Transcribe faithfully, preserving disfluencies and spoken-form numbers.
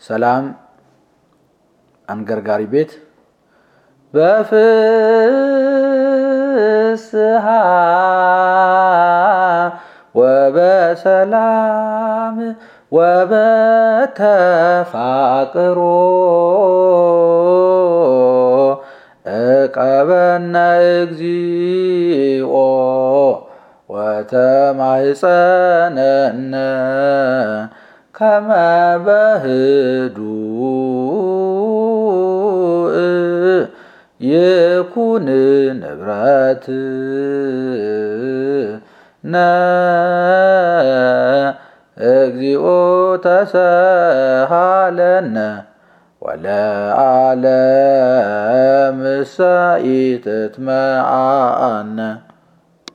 ሰላም አንገርጋሪ ቤት በፍስሃ ወበሰላም ወበተፋቅሮ እቀበነ እግዚኦ ወተማኅፀነነ ከመ በህዱእ ይኩን ንብረትነ እግዚኦ ተሳሃለነ ወለዓለምሰ ኢትትመዓነ